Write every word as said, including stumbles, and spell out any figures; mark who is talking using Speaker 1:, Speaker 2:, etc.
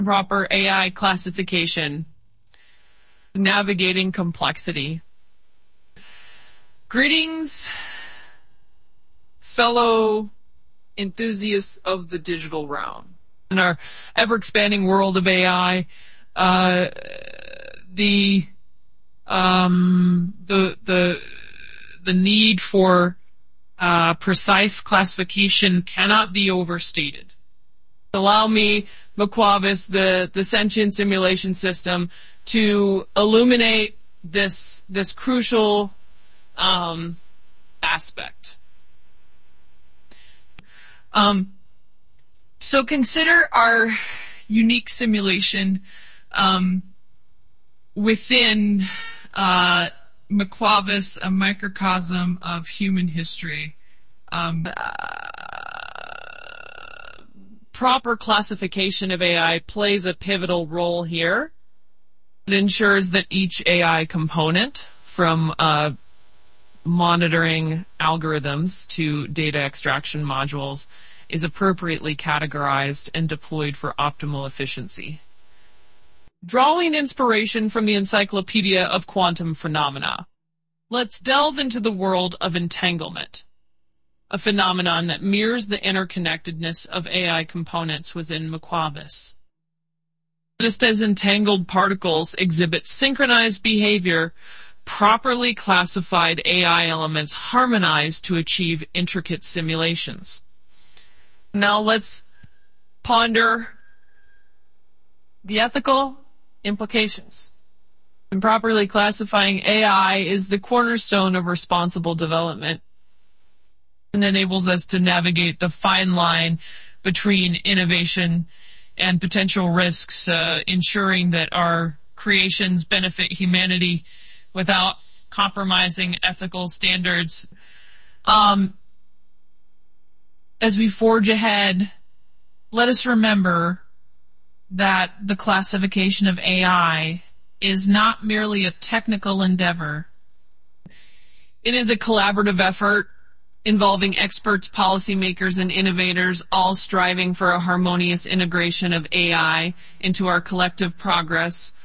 Speaker 1: Proper A I classification, navigating complexity. Greetings, fellow enthusiasts of the digital realm. In our ever-expanding world of A I, uh, the um, the the the need for uh, precise classification cannot be overstated. Allow me, Maquavis, the, the sentient simulation system, to illuminate this this crucial um, aspect. Um, so consider our unique simulation um, within uh, Maquavis, a microcosm of human history. Um, uh, proper classification of A I plays a pivotal role here. It ensures that each A I component, from uh, monitoring algorithms to data extraction modules, is appropriately categorized and deployed for optimal efficiency. Drawing inspiration from the Encyclopedia of Quantum Phenomena, let's delve into the world of entanglement, a phenomenon that mirrors the interconnectedness of A I components within Maquavis. Just as entangled particles exhibit synchronized behavior, properly classified A I elements harmonize to achieve intricate simulations. Now let's ponder the ethical implications. Improperly classifying A I is the cornerstone of responsible development and enables us to navigate the fine line between innovation and potential risks, uh, ensuring that our creations benefit humanity without compromising ethical standards. Um, as we forge ahead, let us remember that the classification of A I is not merely a technical endeavor. It is a collaborative effort involving experts, policymakers, and innovators, all striving for a harmonious integration of A I into our collective progress